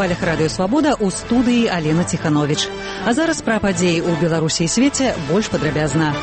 хвалях радыё «Свабода» ў студыі Алена Ціхановіч. А зараз пра падзеі ў Беларусі і свеце больш падрабязна.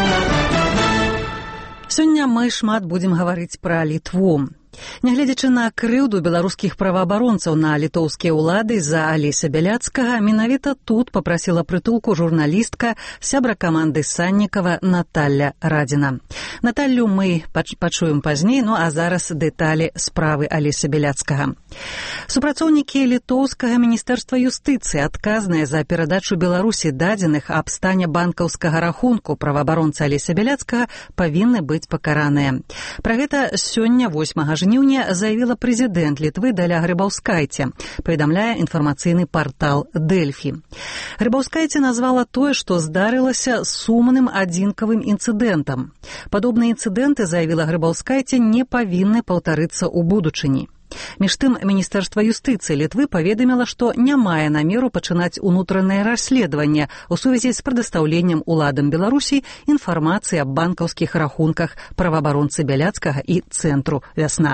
Сёння мы шмат будзем гаварыць пра Літву. Нягледзячы на крыўду беларускіх праваабаронцаў на літоўскія ўлады за Алеся Бяляцкага, менавіта тут папрасіла прытулку журналістка, сябра каманды Саннікава Наталля Радзіна. Наталлю мы пачуем пазней, а зараз дэталі справы Алеся Бяляцкага. Супрацоўнікі літоўскага міністэрства юстыцыі, адказныя за перадачу Беларусі дадзеных аб стане банкаўскага рахунку праваабаронцы Алеся Бяляцкага, павінны быць пакараныя. Пра гэта сёння 8 жніўня заявіла прэзідэнт Літвы Даля Грыбаўскайце, паведамляе інфармацыйны партал Дэльфі. Грыбаўскайце назвала тое, што здарылася сумным адзінкавым інцыдэнтам. Падобныя інцыдэнты, заявіла Грыбаўскайце, не павінны паўтарыцца ў будучыні. Між тым, Міністэрства юстыцыі Літвы паведаміла, што не мае намеру пачынаць унутранае расследаванне ў сувязі з прадастаўленнем уладам Беларусі інфармацыі аб банкаўскіх рахунках праваабаронцы Бяляцкага і цэнтру «Вясна».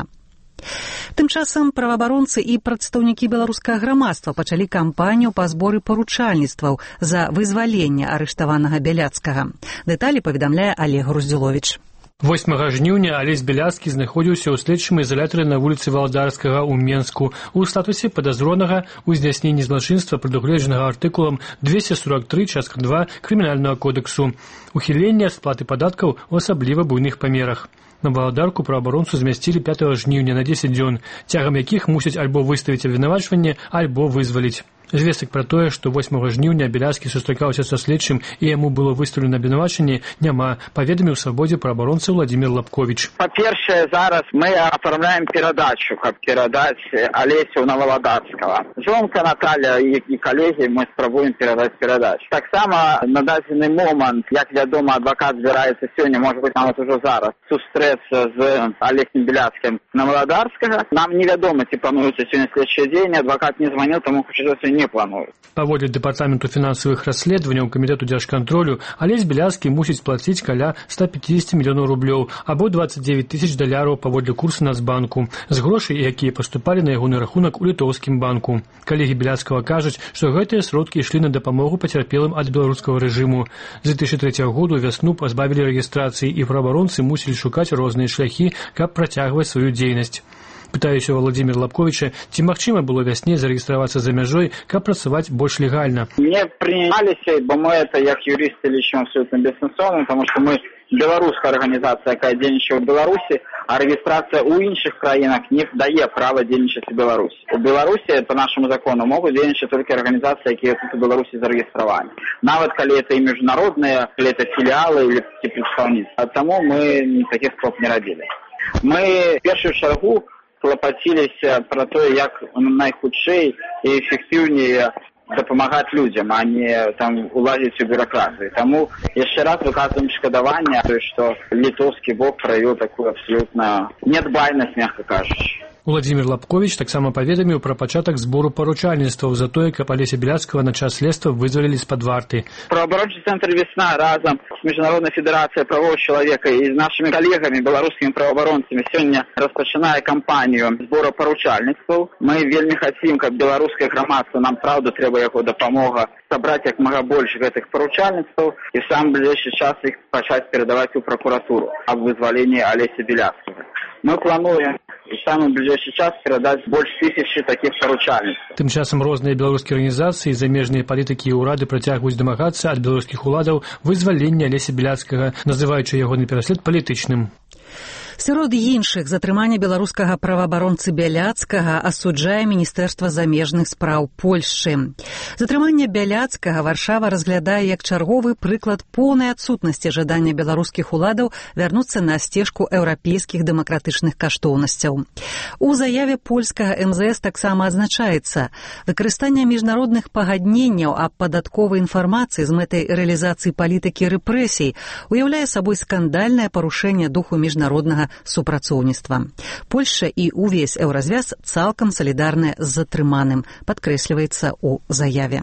Тым часам праваабаронцы і прадстаўнікі беларускага грамадства пачалі кампанію па зборы паручальніцтваў за вызваленне арыштаванага Бяляцкага. Дэталі паведамляе Олег Груздзіловіч. 8 жніўня Алесь Бяляцкі знаходзіўся ў следчым ізалятары на вуліцы Валодарскага ў Менску у статусе падазронага ў здзяйсненні злачынства, прадугледжанага артыкулам 243 частка 2 крымінальнага кодексу, ухіленне ад сплаты падаткаў у асабліва буйных памерах. На Валадарку праваабаронцу змясцілі 5 жніўня на 10 дзён, цягам якіх мусяць альбо выставіць абвінавачванне, альбо вызваліць. Звестак пра тое, што 8 жніўня Бяляцкі сустракаўся са следчым і яму было выстаўлена абвінавачанне, няма, паведаміў Свабодзе праваабаронца Владзімір Лапковіч. Па-першае, зараз мы афармляем перадачу, каб перадаць Алесю на Валадарскага. Жонка Наталя і калегі мы спрабуем перадаць перадачу. Таксама на дадзены момант, як вядома, адвакат збіраецца сёння, можа быць, нават ужо зараз, сустрэцца з Алесем Бяляцкім на Валадарскага. Нам невядома, ці плануецца сёння следчыя дзеянні, адвакат не званіў, таму хоча не плануюць. Паводле дэпартаменту фінансавых расследаванняў камітэту дзяржкантролю, Алесь Бяляцкі мусіць плаціць каля 150 мільёнаў рублёў або 29 тысяч даляраў паводле курса Нацбанку з грошай, якія паступалі на ягоны рахунак у літоўскім банку. Калегі Бяляцкага кажуць, што гэтыя сродкі ішлі на дапамогу пацярпелым ад беларускага рэжыму. З 2003 году вясну пазбавілі рэгістрацыі і праваабаронцы мусілі шукаць розныя шляхі, каб працягваць сваю дзейнасць. Пытаюся у Владзіміра Лапковіча, ці магчыма было вясне зарэгістравацца за мяжой, каб працаваць больш легальна. Не прыняліся, бо мы это як юрысты лічым абсолютно бессэнсоўным, потому что мы беларуская арганізацыя, якая дзейнічае ў Беларусі, а рэгістрацыя ў іншых краінах не дае права дзейнічаць у Беларусі. У Беларусі, по нашаму закону, могуць дзейнічаць толькі арганізацыі, якія тут у Беларусі зарэгістраваны. Нават калі это і міжнародныя, калі это філіалы или прадпрыемствы. Таму мы такіх спроб не рабілі. Мы в першую чаргу клапаціліся пра тое, як найхутчэй і эфектыўней дапамагаць людзям, а не там улазіць у бюракратыю. Таму яшчэ раз выказваем шкадаванне, што літоўскі бок праявіў такую абсалютна нядбайнасць, мякка кажучы. Владзімір Лапковіч таксама паведаміў пра пачатак збору паручальніцтваў за тое, каб Алеся Бяляцкага на час следства вызвалілі з-пад варты. Праваабарончы цэнтр «Вясна» разам з Міжнароднай федэрацыяй правоў чалавека і з нашымі калегамі, беларускімі праваабаронцамі, сёння распачынае кампанію збору паручальніцтваў. Мы вельмі хацім, каб беларускае грамадства, нам праўда трэба яго дапамога, сабраць як мага больш гэтых паручальніцтваў і в самы бліжэйшы час іх пачаць перадаваць у пракуратуру аб вызваленні Алеся Бяляцкага. Мы плануем в самый ближайший час передать больше 1000 таких паручальніцтваў. Тым часам розныя беларускія арганізацыі, замежныя палітыкі і ўрады працягваюць дамагацца ад беларускіх уладаў вызвалення Алеся Бяляцкага, называючы ягоны пераслед палітычным. Сярод іншых, затрыманне беларускага праваабаронцы Бяляцкага асуджае Міністэрства замежных спраў Польшчы. Затрыманне Бяляцкага Варшава разглядае як чарговы прыклад поўнай адсутнасці жадання беларускіх уладаў вярнуцца на сцежку еўрапейскіх дэмакратычных каштоўнасцяў. У заяве польскага МЗС таксама адзначаецца, выкарыстанне міжнародных пагадненняў аб падатковай інфармацыі з мэтай рэалізацыі палітыкі рэпрэсій уяўляе сабой скандальнае парушэнне духу міжнароднага супрацоўніцтва. Польшча і ўвесь еўразвяз цалкам салідарныя з затрыманым, падкрэсліваецца ў заяве.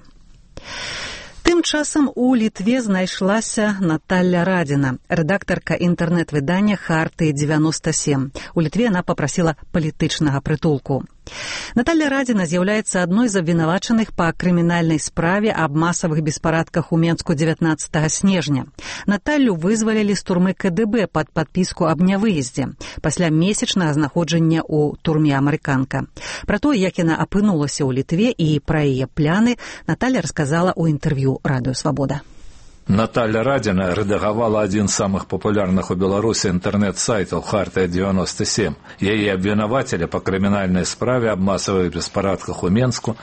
Тым часам у Літве знайшлася Наталля Радзіна, рэдактарка інтэрнэт-выдання «Хартыі-97». У Літве яна папрасіла палітычнага прытулку. Наталья Радзіна з'яўляецца адной з абвінавачаных па крымінальнай справе аб масавых беспарадках у Менску 19 снежня. Наталлю вызвалілі з турмы КДБ пад падпіску аб нявыездзе пасля месячнага знаходжання ў турме амерыканка. Пра тое, як яна апынулася ў Літве і пра яе пляны, Наталья расказала ў інтэрв'ю Радыё Свабода. Наталья Радзіна рэдагавала адзін з самых папулярных у Беларусі інтэрнэт-сайтаў «Хартыя-97». Яе абвінавацілі па крымінальнай справе аб масавых беспарадках у Менску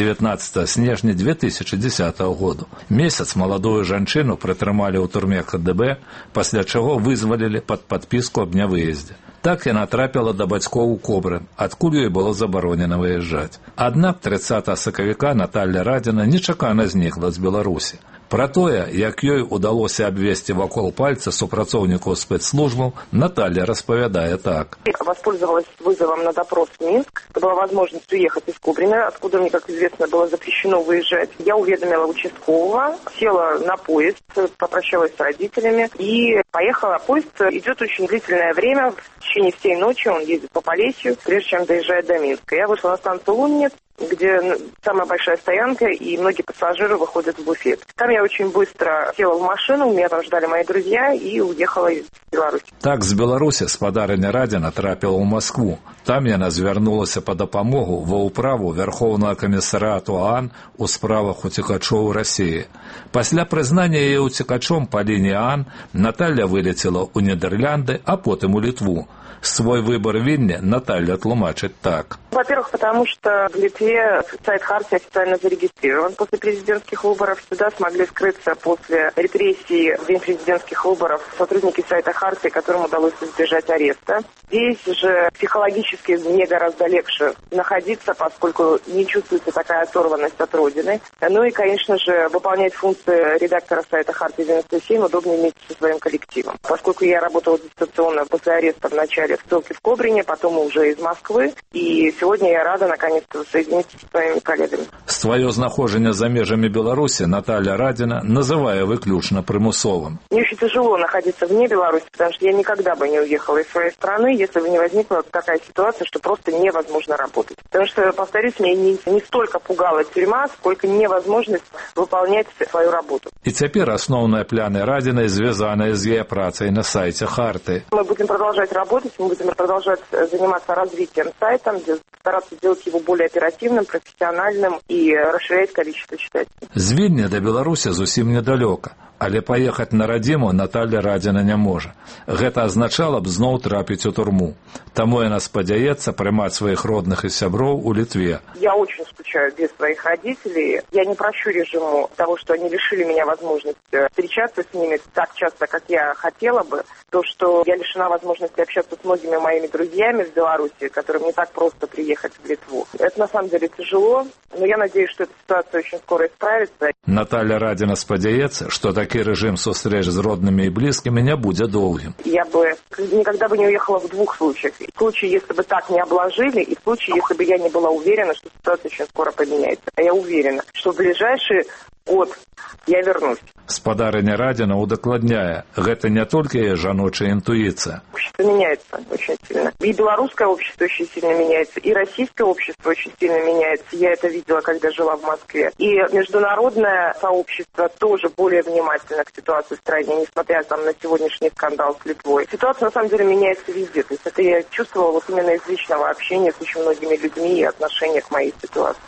19 снежня 2010 году. Месяц маладую жанчыну прытрымалі ў турме КДБ, пасля чаго вызвалілі пад падпіску аб нявыездзе. Так яна трапіла да бацькоў у Кобрын, адкуль ёй было забаронена выязджаць. Аднак 30 сакавіка Наталья Радзіна нечакана знікла з Беларусі. Пра тое, як ёй удалося абвесці вакол пальца супрацоўнікаў спецслужбаў, Наталья распавядае так. Воспользовалась вызовом на допрос в Минск. Это была возможность уехать из Кобрина, откуда мне, как известно, было запрещено выезжать. Я уведомила участкового, села на поезд, попрощалась с родителями и поехала. Поезд идет очень длительное время, в течение всей ночи он ездит по Полесью, прежде чем доезжает до Минска. Я вышла на станцию Луннец, где самая большая стоянка, и многие пассажиры выходят в буфет. Там я очень быстро села в машину, меня там ждали мои друзья, и уехала из Беларуси. Так з Беларусі спадарыня Радзіна трапіла ў Маскву. Там яна звярнулася па дапамогу ва ўправу Верховнага камісарыяту ААН у справах уцекачоў Расіі. Пасля прызнання яе уцекачом па лініі ААН Наталья вылецела ў Нідерланды, а потым у Літву. Свой выбор Вильне Наталья тлумачит так. Во-первых, потому что в Литве сайт Хартии официально зарегистрирован. После президентских выборов сюда смогли скрыться после репрессий в день президентских выборов сотрудники сайта Хартии, которым удалось избежать ареста. Здесь же психологически мне гораздо легче находиться, поскольку не чувствуется такая оторванность от родины. Ну и, конечно же, выполнять функции редактора сайта Хартии 97 удобнее вместе со своим коллективом. Поскольку я работала дистанционно после ареста в начале в ссылке в Кобрине, потом уже из Москвы, и сегодня я рада наконец-то соединиться с своими коллегами. Свое знаходжанне за межами Беларуси Наталья Радзіна называя выключно примусовым. Мне очень тяжело находиться вне Беларуси, потому что я никогда бы не уехала из своей страны, если бы не возникла такая ситуация, что просто невозможно работать. Потому что, повторюсь, меня не столько пугала тюрьма, сколько невозможность выполнять свою работу. И теперь основные пляны Радзіна звязаны с ее працей на сайте Харты. Мы будем продолжать работать, мы будем продолжать заниматься развитием сайта, стараться сделать его более оперативным, профессиональным и расширять количество читателей. З Вільні до Беларусі зусім недалёка, але паехаць на радзіму Наталья Радзіна не можа. Гэта азначала б зноў трапіць у турму. Таму яна спадзяецца прымаць сваіх родных і сяброў у Літве. Я очень скучаю без своих родителей. Я не прощу режиму того, что они лишили меня возможности встречаться с ними так часто, как я хотела бы. То, что я лишена возможности общаться с многими моими друзьями в Беларуси, которым не так просто приехать в Литву. Это на самом деле тяжело, но я надеюсь, что эта ситуация очень скоро исправится. Наталья Радзіна спадзяецца, што такі рэжым сустрэч з роднымі і блізкімі не будзе доўгім. Я бы никогда бы не уехала в двух случаях. В случае, если бы так не обложили, и в случае, если бы я не была уверена, что ситуация очень скоро поменяется. А я уверена, что в ближайший год я вернусь. Спадарыня Радзіна удакладняе, гэта не толькі яе жаночая интуиция. Общество меняется очень сильно. И белорусское общество очень сильно меняется, и российское общество очень сильно меняется. Я это видела, когда жила в Москве. И международное сообщество тоже более внимательно к ситуации в стране, несмотря там на сегодняшний скандал с Литвой. Ситуация на самом деле меняется везде. То есть это я чувствовала вот именно из личного общения с очень многими людьми и отношения к моей ситуации.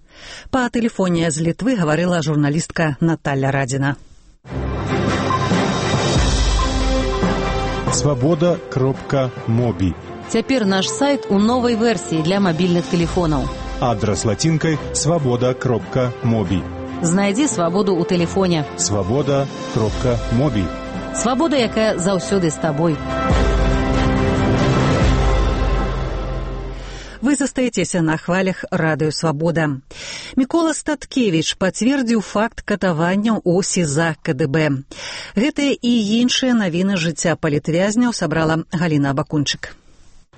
Па тэлефоне з Літвы гаварыла журналістка Наталья Радзіна. Свабода.моби. Цяпер наш сайт у новай версіі для мабільных тэлефонаў. Адрас лацінкай свабода.моби. Знайдзі свабоду ў тэлефоне. Свабода.моби. Свабода, якая заўсёды з табой. Вы застаецеся на хвалях Радыё Свабода. Мікола Статкевіч пацвердзіў факт катаванняў у СІЗА КДБ. Гэтыя і іншыя навіны жыцця палітвязняў сабрала Галіна Абакунчык.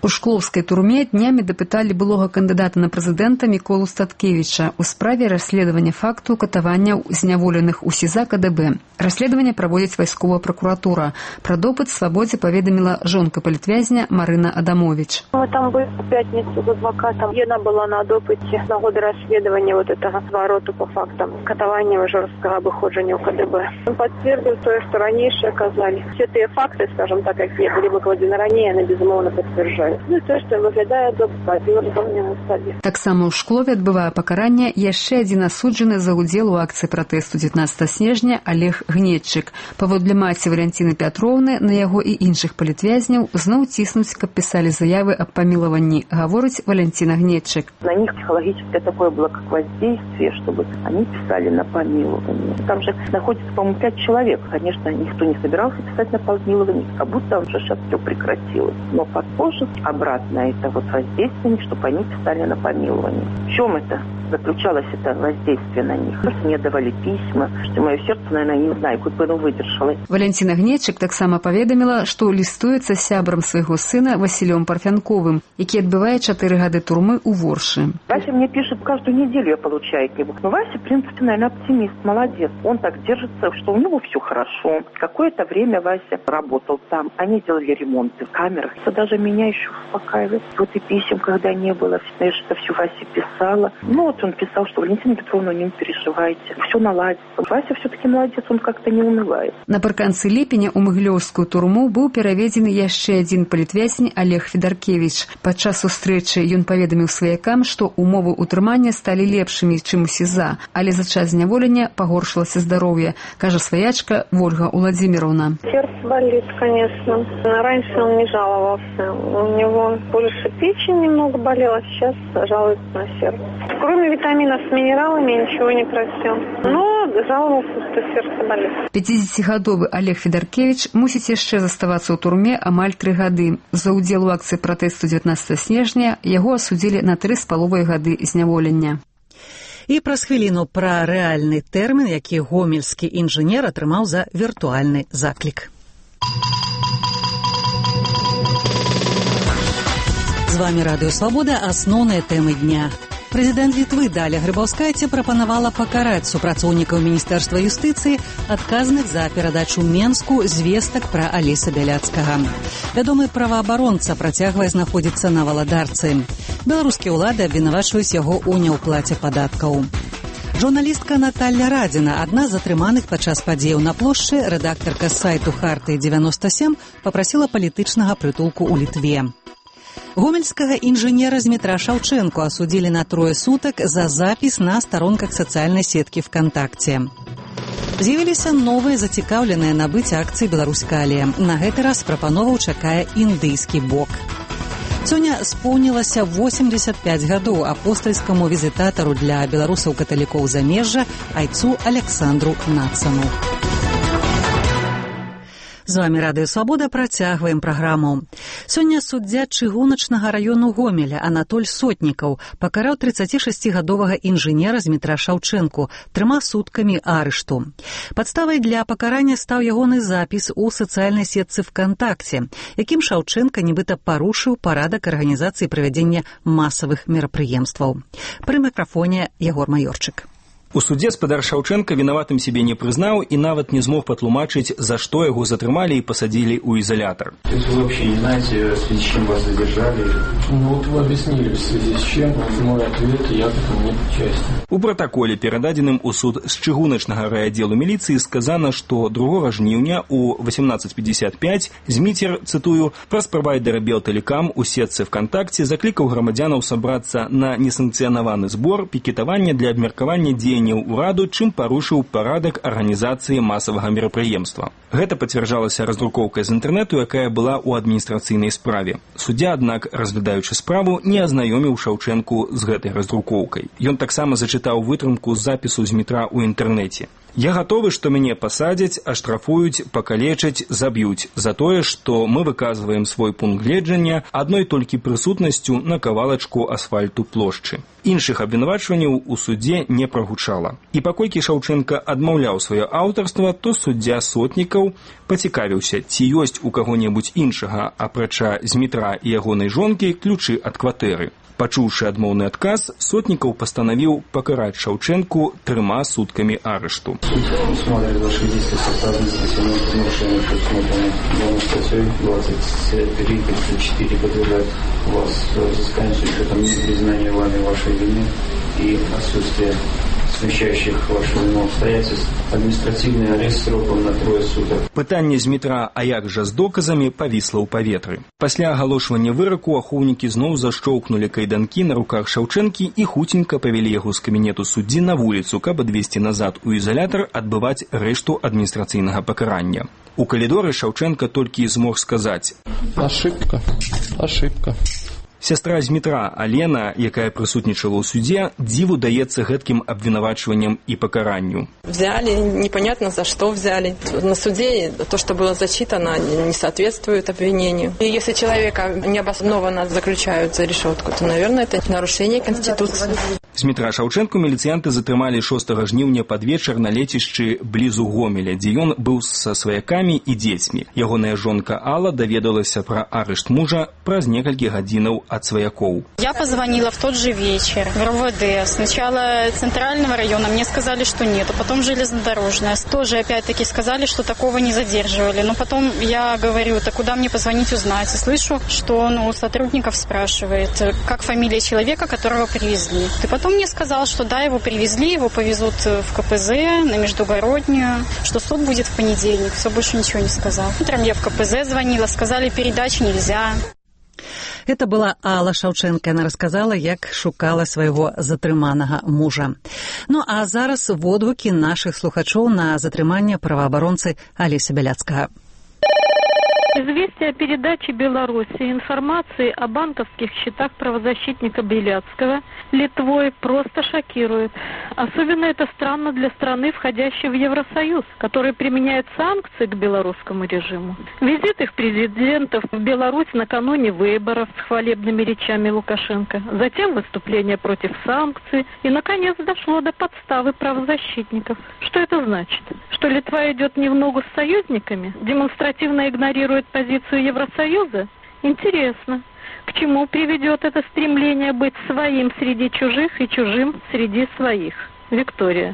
У шклоўскай турме днямі дапыталі былога кандыдата на прэзідэнта Міколу Статкевіча ў справе расследавання факту катаванняў зняволеных у СІЗА КДБ. Расследаванне праводзіць вайсковая пракуратура. Пра допыт Свабодзе паведаміла жонка палітвязня Марына Адамович. Мы там были в пятницу с адвокатом. Она была на допыте на годы расследования вот этого свороту по фактам катавания жесткого обыходжения у КДБ. Он подтвердил то, что ранее оказали. Все те факты, скажем так, какие были выкладены ранее, она безумовно подтверждает. Ну и то, что выглядает подтвержденным в суде. Таксама ў Шклове адбывае пакаранне яшчэ адзін асуджаны за ўдзел у акцыі пратэсту 19 снежня Олег Гнетчык. Паводле маці Валянціны Пятроўны, на яго і іншых палітвязняў зноў ціснуць, каб пісалі заявы аб памілаванні, гаворыць Валянціна Гнетчык. На них психологическое такое было как воздействие, чтобы они писали на помилование. Там же находится, по-моему, 5 человек. Конечно, никто не собирался писать на помилование, как будто уже сейчас все прекратилось. Но позже обратно это вот воздействие, чтобы они писали на помилование. В чем это заключалось, это воздействие на них? Мне давали письма, что мое сердце, наверное, не знаю, хоть бы оно выдержало. Валянціна Гнетчык таксама паведаміла, што лістуецца з сябрам свайго сына Васілём Парфянковым, які адбывае 4 гады турмы ў Воршы. Вася мне пишет, каждую неделю я получаю от него. Но Вася, в принципе, наверное, оптимист, молодец. Он так держится, что у него все хорошо. Какое-то время Вася работал там. Они делали ремонты в камерах. Это даже меня еще успокаивает. Вот и писем, когда не было, я же это все Васе писала. Ну вот он писал, что Валентина Петровна, не переживайте, все наладится. Вася все-таки молодец, он как-то не унывает. Напрыканцы ліпеня ў Магілёўскую турму быў пераведзены яшчэ адзін палітвязень Олег Федаркевіч. Падчас сустрэчы ён паведаміў сваякам, што умовы ўтрымання сталі лепшымі, чым у СІЗА, але за час зняволення пагоршылася здароўе, кажа сваячка Ольга Владимировна. Сердце болит, конечно. Раньше он не жаловался. У него больше печень немного болела, сейчас жалуется на сердце. Кроме витаминов с минералами ничего не просил. Но жаловался, что сердце болит. 50-гадовы Олег Федаркевич мусіць яшчэ заставацца ў турме амаль 3 гады. За ўдзел у акцыі пратэсту 19 снежня яго асудзілі на 3,5 гады зняволення. І праз хвіліну пра рэальны тэрмін, які гомельскі інжынер атрымаў за віртуальны заклік. З вами Радыё Свабода, асноўныя тэмы дня. Прэзідэнт Літвы Даля Грыбаўскайце прапанавала пакараць супрацоўнікаў Міністэрства юстыцыі, адказных за перадачу Менску звестак пра Аліса Бяляцкага. Вядомы праваабаронца працягвае знаходзіцца на валадарцы. Беларускія ўлады абвінавачваюць яго ў няўплаце падаткаў. Журналістка Наталья Радзіна, адна з затрыманых падчас падзеяў на плошчы, рэдактарка сайту Хартыі 97, папрасіла палітычнага прытулку ў Літве. Гомельскага інжынера з метра Шаўчэнку асудзілі на 3 сутак за запіс на старонках сацыяльнай сеткі ВКонтакте. З'явіліся новыя зацікаўленыя набыць акцыі «Беларуськалія». На гэты раз прапановаў чакае індыйскі бок. Сёння споўнілася 85 гадоў апостальскаму візітатару для беларусаў-каталікоў замежжа айцу Александру Нацану. З вами Радыё Свабода, працягваем праграму. Сёння суддзя чыгуначнага раёну Гомеля Анатоль Сотнікаў пакараў 36-гадовага інжынера з метра Шаўчэнку 3 суткамі арышту. Падставай для пакарання стаў ягоны запіс у сацыяльнай сетцы ВКонтакте, якім Шаўчэнка нібыта парушыў парадак арганізацыі правядзення масавых мерапрыемстваў. Пры мікрафоне Ягор Маёрчык. У суде спадар Шаўчэнка вінаватым себе не прызнаў і нават не змог патлумачыць, за што яго затрымалі і пасадзілі ў изолятор. То есть вы вообще не знаете, в связи с чем вас задержали? Ну вот вы объяснили, в связи с чем, мой ответ, я к этому не причастен. У протаколе, перададзеным у суд з чыгуначнага райаддзелу міліцыі, сказана, што 2 жніўня у 18:55 Зміцер, цытую, праз правайдера Белтэлекам у сетцы ВКонтакте заклікаў грамадзянаў сабрацца на несанкцыянаваны збор пікетавання для абмеркавання дзеянняў ураду, чым парушыў парадак арганізацыі масавага мерапрыемства. Гэта пацвярджалася раздрукоўкай з інтэрнэту, якая была ў адміністрацыйнай справе. Суддзя, аднак, разглядаючы справу, не азнаёміў Шаўчэнку з гэтай раздрукоўкай. Ён таксама зачытаў вытрымку з запісу з метра ў інтэрнэце. Я гатовы, што мяне пасадзяць, аштрафуюць, пакалечаць, заб'юць за тое, што мы выказваем свой пункт гледжання адной толькі прысутнасцю на кавалачку асфальту плошчы. Іншых абвінавачванняў у судзе не прагучала. І паколькі Шаўчэнка адмаўляў сваё аўтарства, то суддзя Сотнікаў пацікавіўся, ці ёсць у каго-небудзь іншага, апрача Змітра і ягонай жонкі, ключы ад кватэры. Пачуўшы адмоўны адказ, Сотнікаў пастанавіў пакараць Шаўчэнку 3 суткамі арышту. И отсутствие смещающих вашу вину обстоятельств, административный арест сроком на 3 суток. Пытанне Змітра, а як жа з доказамі, павісла ў паветры. Пасля агалошвання выраку ахоўнікі зноў зашчоўкнулі кайданкі на руках Шаўчэнкі і хуценька павялі яго з кабінету суддзі на вуліцу, каб адвесці назад у ізалятар адбываць рэшту адміністрацыйнага пакарання. У калідоры Шаўчэнка толькі змог сказаць: «Ошибка». Сястра Змітра Алена, якая прысутнічала ў судзе, дзіву даецца гэткім абвінавачванням і пакаранню. Взяли, непонятно за что взяли. На суде то, что было зачитано, не соответствует обвинению. И если человека необоснованно заключают за решетку, то, наверное, это нарушение Конституции. Змітра Шаўчэнку міліцыянты затрымалі 6 жніўня пад вечар на лецішчы блізу Гомеля, дзе ён быў са сваякамі і дзецьмі. Ягоная жонка Алла даведалася пра арышт мужа праз некалькі гадзінаў от свояков. Я позвонила в тот же вечер в РОВД. Сначала Центрального района мне сказали, что нет, а потом железнодорожная. Тоже опять-таки сказали, что такого не задерживали. Но потом я говорю, так куда мне позвонить узнать? И слышу, что он у сотрудников спрашивает, как фамилия человека, которого привезли. И потом мне сказал, что да, его привезли, его повезут в КПЗ на Междугороднюю, что суд будет в понедельник. Все, больше ничего не сказал. Утром я в КПЗ звонила, сказали, передач нельзя. Это была Алла Шаўчэнка. Она рассказала, як шукала свайго затрыманага мужа. Ну а зараз водгукі нашых слухачоў на затрыманне праваабаронцы Алеся Бяляцкага. Известие о передаче Беларуси информации о банковских счетах правозащитника Беляцкого Литвой просто шокирует. Особенно это странно для страны, входящей в Евросоюз, который применяет санкции к белорусскому режиму. Визит их президентов в Беларусь накануне выборов с хвалебными речами Лукашенко, затем выступление против санкций и, наконец, дошло до подставы правозащитников. Что это значит? Что Литва идет не в ногу с союзниками, демонстративно игнорирует позицию Евросоюза? Интересно. К чему приведет это стремление быть своим среди чужих и чужим среди своих? Виктория.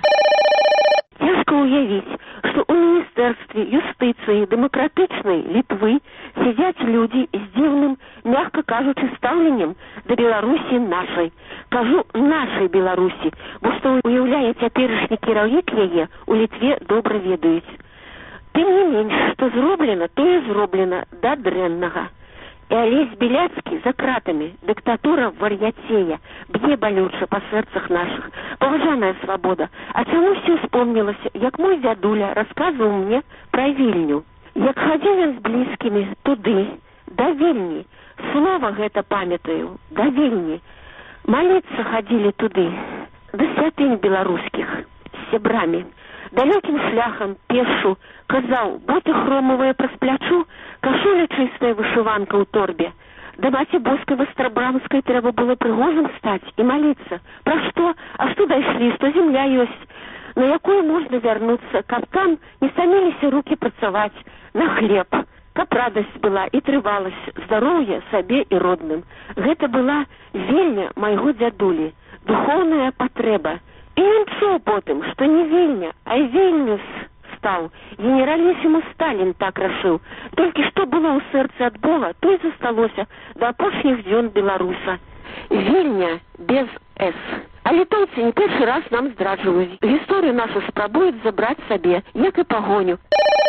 Цяжка уявіць, што ў Міністэрстве юстыцыі дэмакратычнай Літвы сядзяць людзі з дзіўным, мякка кажучы, стаўленнем да Беларусі нашай. Кажу нашай Беларусі, бо што уяўляе цяперашні кіраўнік яе, у Літве добра ведаюць. Тым не менш, што зроблена, тое зроблена да дрэннага. И Олесь Беляцкий за кратами, диктатура вар'яцея, б'е болюча по сердцах наших, поважаная свобода. А чему все вспомнилось, як мой дядуля рассказывал мне про Вильню. Як ходил он с близкими туды, до Вильни, слово гэта памятаю, до Вильни. Молиться ходили туды, до святынь белорусских, с сябрами. Далеким шляхом пешу, казал, боты хромовые просплячу, кашуля чистая вышиванка у торбе. Да мати Боской Вострабрамской треба было пригожим стать и молиться. Про что? А что дошли? Что земля есть? На якую можно вернуться, каб там не самились руки працавать на хлеб. Каб радость была и трывалась, здоровье себе и родным. Гэта была Вільня майго дядули, духовная потреба. И он чуў потым, что не Вильня, а и Вильнюс стал. Генералиссимус Сталин так решил. Только что было у сердца от Бога, то и засталося до апошніх дзён белоруса. Вильня без «С». А литовцы не перший раз нам здраджваюць. Историю нашу спрабуюць забрать себе, як и погоню.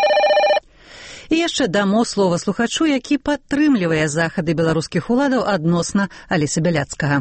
І яшчэ дамо слова слухачу, які падтрымлівае захады беларускіх уладаў адносна Алеся Бяляцкага.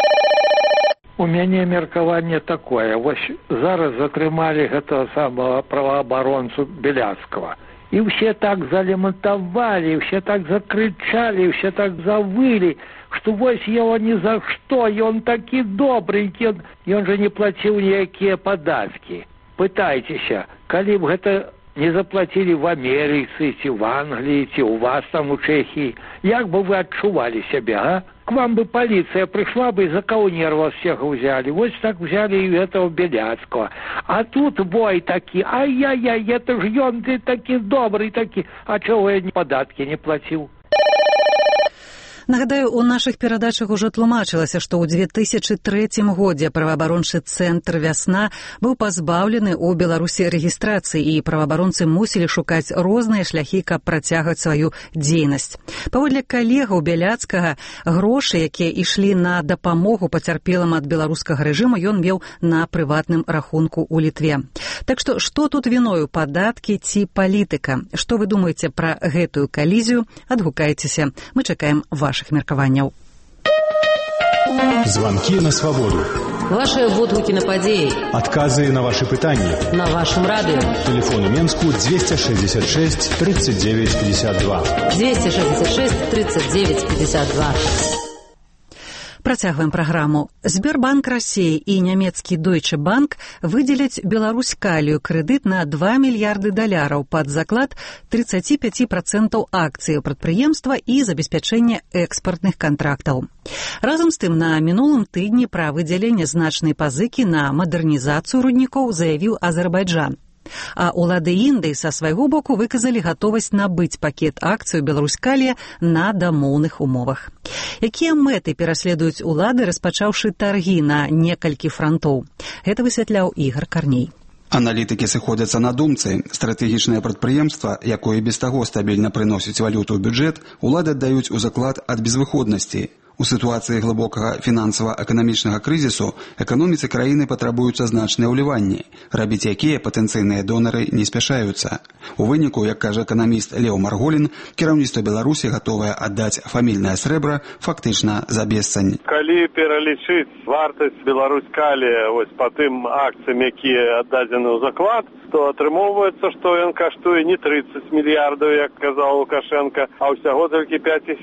У мяне меркаванне такое. Вось зараз затрымалі гэтага самого праваабаронцу Беляцкага. І ўсе так залемантавалі, ўсе так закрычалі, ўсе так завылі, што вось яго ні за што, ён такі добренькі, ён же не плаціў ніякія падаткі. пытайцеся, калі б гэта не заплатили в Америке, в Англии, у вас там у Чехии, як бы вы отчували себя, а? К вам бы полиция пришла бы и за каунер вас всех взяли. Вот так взяли и этого Беляцкого. А тут бой такие, ай-яй-яй, это ж он ты таки добрый таки, а чего я податки не платил? Нагадаю, у нашых перадачах ужо тлумачылася, што ў 2003 годзе праваабарончы цэнтр «Вясна» быў пазбаўлены ў Беларусі рэгістрацыі, і праваабаронцы мусілі шукаць розныя шляхі, каб працягваць сваю дзейнасць. Паводле калегаў Беляцкага, грошы, якія ішлі на дапамогу пацярпелым ад беларускага рэжыму, ён меў на прыватным рахунку ў Літве. Так што тут віною, падаткі ці палітыка? Што вы думаеце пра гэтую калізію? Адгукайцеся. Мы чакаем вашых меркаванняў. Звонки на свободу. Ваши водгуки на падеи. Отказы на ваши пытания. На вашем радио. Телефон у Менску 266 39 52. 266 39 52. Працягваем праграму. Сбербанк России і нямецкі Deutsche Bank выдзеляць Беларуськалію крэдыт на $2 мільярды пад заклад 35% акцый прадпрыемства і забеспячэння экспартных кантрактаў. Разам з тым, на мінулым тыдні пра выдзяленне значнай пазыкі на мадэрнізацыю руднікоў заявіў Азербайджан. А улады Індыі са свайго боку выказалі гатовасць набыць пакет акцый Беларуськалія на дамоўных умовах. Якія мэты пераследуюць улады, распачаўшы таргі на некалькі франтоў? Гэта высвятляў Ігор Карней. Аналітыкі сыходзяцца на думцы. Стратэгічнае прадпрыемства, якое без таго стабільна прыносіць валюту ў бюджэт, улады аддаюць у заклад ад безвыходнасці. У сітуацыі глыбокага фінансава-эканамічнага крызісу эканоміцы краіны патрабуюцца значныя ўліванні, рабіць якія патэнцыйныя донары не спяшаюцца. У выніку, як кажа эканаміст Лео Марголін, кіраўніцтва Беларусі гатовае аддаць фамільнае срэбра фактычна за бесцань. Калі пералічыць вартасць Беларуськалія па тым акцыям, якія аддадзены ў заклад, то атрымоўваецца, што ён каштуе не 30 мільярдаў, як казаў Лукашенко, а ўсяго толькі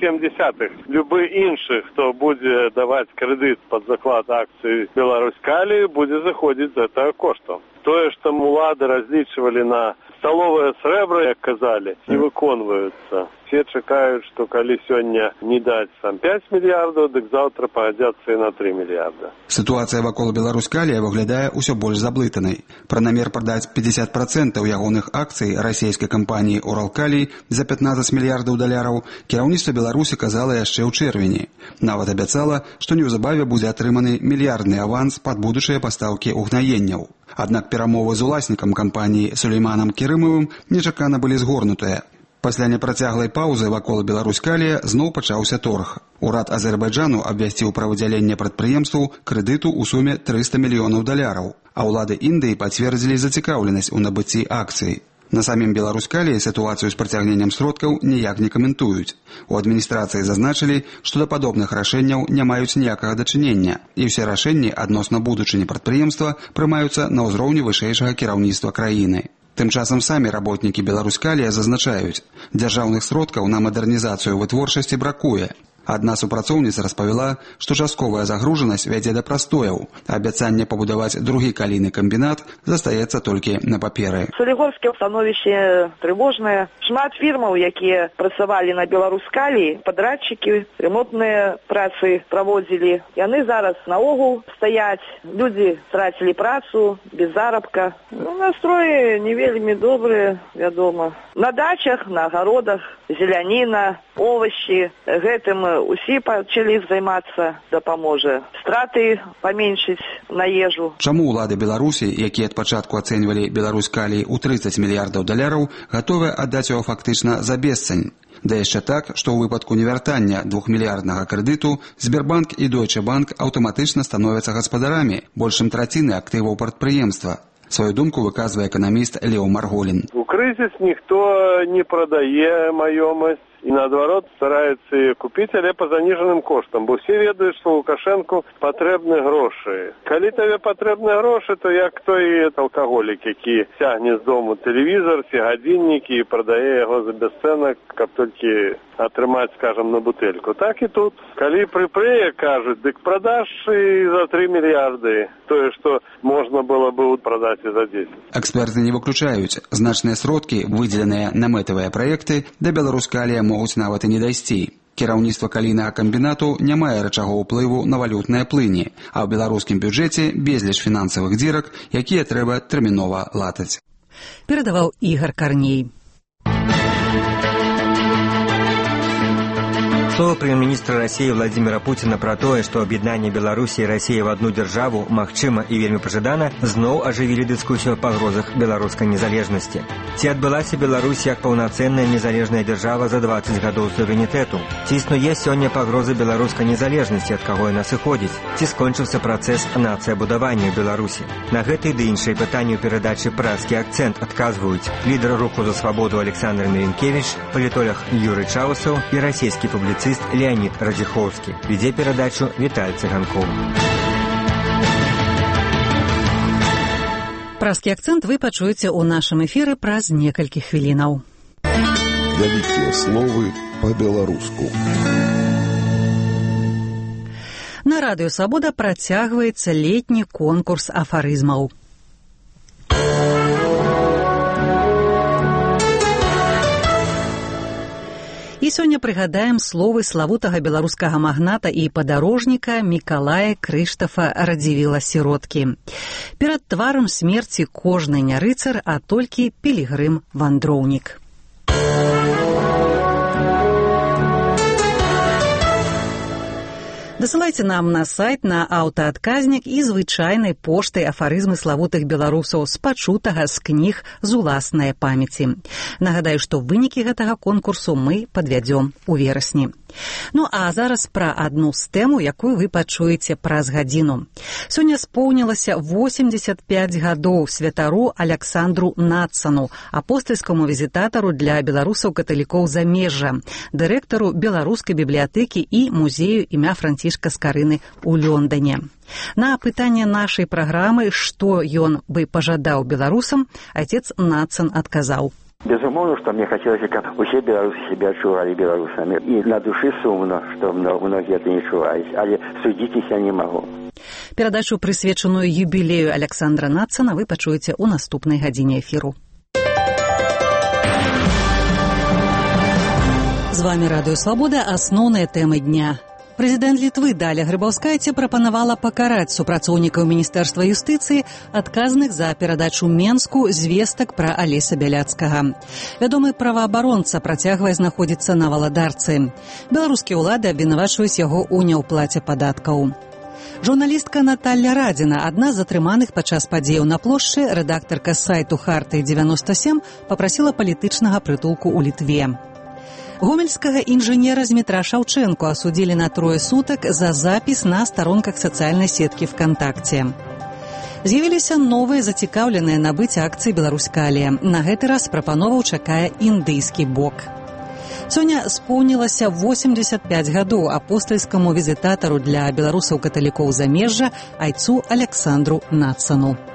5,7. Любы іншы, хто будзе даваць крэдыт пад заклад акцый Беларуськаліі, будзе заходзіць з гэтага кошту. Тое, што улады разлічвалі на сталовае срэбра, як казалі, не выконваюцца. Все чакаюць, што калі сёння не даць 5 мільярдаў, дык заўтра пагадзяцца і на 3 мільярда. Сітуацыя вакол Беларуськалія выглядае ўсё больш заблытанай. Пра намер прадаць 50% ягоных акцый расійскай кампаніі «Уралкалій» за $15 мільярдаў кіраўніцтва Беларусі казала яшчэ ў чэрвені. Нават абяцала, што неўзабаве будзе атрыманы мільярдны аванс пад будучыя пастаўкі угнаенняў. Аднак перамовы з уласнікам кампаніі Сулейманам Керымовым нечакана былі згорнутыя. Пасля непрацяглай паўзы вакол Беларуськалія зноў пачаўся торг. Урад Азербайджану абвясціў пра выдзяленне прадпрыемству крэдыту ў суме $300 мільёнаў, а ўлады Індыі пацвердзілі зацікаўленасць у набыцці акцый. На самім Беларуськаліі сітуацыю з прыцягненнем сродкаў ніяк не каментуюць. У адміністрацыі зазначылі, што да падобных рашэнняў не маюць ніякага дачынення, і ўсе рашэнні адносна будучыні прадпрыемства прымаюцца на ўзроўні вышэйшага кіраўніцтва краіны. Тым часам самі работнікі Беларуськалія зазначаюць, дзяржаўных сродкаў на мадэрнізацыю вытворчасці бракуе. Адна супрацоўніца распавяла, што частковая загружанасць вядзе да прастояў. Абяцанне пабудаваць другі калійны камбінат застаецца толькі на паперы. Солігорське становішча трывожнае. Шмат фірмаў, якія працавалі на Беларуськаліі, падрадчыкі, ремонтныя працы праводзілі. Яны зараз наогул стаяць. Людзі страцілі працу, без заробка. Настроі не вельмі добрыя, вядома. На дачах, на агародах, зеляніна, овощи. Гэтым усе пачалі займацца, дапаможа. Страты паменшыць на ежу. Чаму ўлады Беларусі, якія ад пачатку ацэньвалі Беларуськалій у $30 мільярдаў, гатовыя аддаць яго фактычна за бесцань? Да яшчэ так, што ў выпадку невяртання 2-мільярднага крэдыту Сбербанк і Deutsche Bank аўтаматычна становяцца гаспадарамі большым траціны актываў прадпрыемства. Свою думку выказвае эканаміст Лео Марголін. У крызіс ніхто не прадае маёмасць, і наадварот стараецца яе купіць, але па заніжаным коштам, бо ўсе ведаюць, што Лукашэнку патрэбны грошы. Калі табе патрэбны грошы, то як той алкаголік, які цягне з дому тэлевізор, ці гадзіннікі і прадае яго за бесцэнак, каб толькі атрымаць, скажам, на бутэльку. Так і тут. Калі прыпрые, кажуць, дык прадаш і за 3 мільярды. Тое, што можна было бы прадаць і за 10. Эксперты не выключаюць. Значныя сродкі, выдзеленыя на мэтавыя праекты, да Беларускалія могуць нават і не дайсці. Кіраўніцтва калійнага камбінату не мае рычагоў уплыву на валютныя плыні, а ў беларускім бюджэце безліч фінансавых дзірак, якія трэба тэрмінова латаць. Перадаваў Ігор Карней. Слова прем'ер-міністра России Владимира Путина про тое, што аб'яднанне Беларусі і России в одну дзяржаву магчыма і вельмі пажадана, зноў ажывілі дыскусію о пагрозах беларускай незалежнасці. Ці адбылася Беларусь як паўнацэнная незалежная дзяржава за 20 гадоў суверэнітэту? Ці існуе сёння пагроза беларускай незалежнасці, ад каго яна сыходзіць? Ці скончыўся працэс нацыябудавання ў Беларусі? На гэты ды іншыя пытанні ў перадачы «Празкі акцэнт» адказваюць лідар руху за свабоду Александр Мірінкевіч, палітолог Юрый Чаусаў і расійскі публіцыст Леонид Радзіхоўскі. Ведзе перадачу Віталь Цыганкоў. Празкі акцэнт вы пачуеце ў нашым эфіры праз некалькі хвілінаў. Вялікія словы па-беларуску. На радыё «Свабода» працягваецца летні конкурс афарызмаў. І сёння прыгадаем словы славутага беларускага магната і падарожніка Мікалая Крыштафа Радзівіла-Сіроткі. Перад тварам смерці кожны не рыцар, а толькі пілігрым-вандроўнік. Дасылайце нам на сайт, на аўтаадказнік і звычайнай поштай афарызмы славутых беларусаў з пачутага з кніг з уласнай памяці. Нагадаю, што вынікі гэтага конкурсу мы падвядзём у верасні. Ну а зараз пра адну з тэму, якую вы пачуеце праз гадзіну. Сёння споўнілася 85 гадоў святару Аляксандру Нацану, апостальскаму візітатару для беларусаў-каталікоў замежжа, дырэктару беларускай бібліятэкі і музею імя Францішка Скарыны ў Лондане. На пытанне нашай праграмы, што ён бы пажадаў беларусам, отец Нацан адказаў. Безумоўно, што мне хацелася, каб усе беларусы себе адчувалі беларусамі. І на душы сумна, што многія это не чуваюць, але судзіць я не магу. Перадачу, прысвечаную юбілею Аляксандра Нацана, вы пачуеце ў наступнай гадзіне эфіру. З вами Радыё Свабода, асноўныя тэмы дня. Прэзідэнт Літвы Даля Грыбаўскайце прапанавала пакараць супрацоўнікаў Міністэрства юстыцыі, адказных за перадачу Менску звестак пра Алеся Бяляцкага. Вядомы праваабаронца працягвае знаходзіцца на валадарцы. Беларускія ўлады абвінавачваюць яго ў няўплаце падаткаў. Журналістка Наталля Радзіна, адна з затрыманых падчас падзеяў на плошчы, рэдактарка сайту «Харты-97», папрасіла палітычнага прытулку ў Літве. Гомельскага інжынера з метра Шаўчэнку асудзілі на 3 сутак за запіс на старонках сацыяльнай сеткі ВКонтакте. З'явіліся новыя зацікаўленыя набыць акцыі Беларускалія. На гэты раз прапановаў чакае індыйскі бок. Сёння споўнілася 85 гадоў апостальскаму візітатару для беларусаў-каталікоў замежжа айцу Аляксандру Нацану.